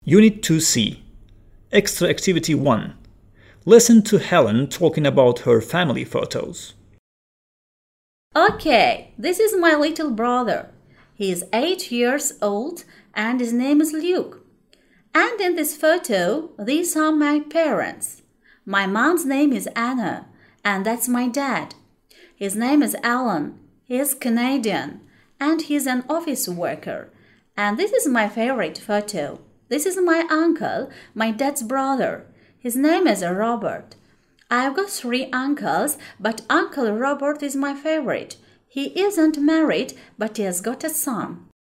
Unit 2C. Extra Activity 1. Listen to Helen talking about her family photos. Okay, this is my little brother. He is 8 years old and his name is Luke. And in this photo, these are my parents. My mom's name is Anna, and that's my dad. His name is Alan. He is Canadian, and he's an office worker. And this is my favorite photo. This is my uncle, my dad's brother. His name is Robert. I've got 3 uncles, but Uncle Robert is my favorite. He isn't married, but he has got a son.